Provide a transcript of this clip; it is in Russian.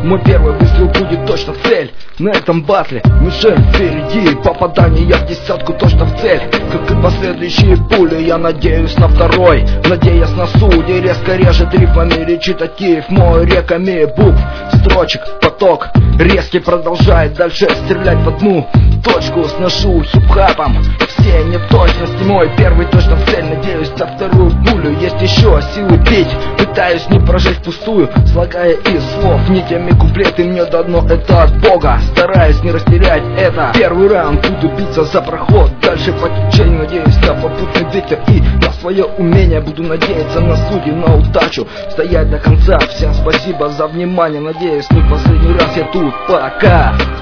Мой первый выстрел будет точно в цель. На этом батле мишень впереди, попадание в десятку точно в цель. Как и последующие пули, я надеюсь на второй. Надеясь на суде, резко режет рифмами речитатив. Мой реками букв, строчек, поток резкий продолжает дальше стрелять в одну точку. Сношу хип-хапом все неточности. Мой первый точно в цель, надеюсь на вторую пулю. Есть еще силы петь, пытаюсь не прожить впустую, слагая из слов нитями куплеты. Мне дано это от Бога, стараюсь не растерять это. Первый раунд буду биться за проход, дальше по течению надеюсь на попутный ветер и на свое умение. Буду надеяться на судьи, на удачу, стоять до конца. Всем спасибо за внимание, надеюсь не последний раз я тут. Пока.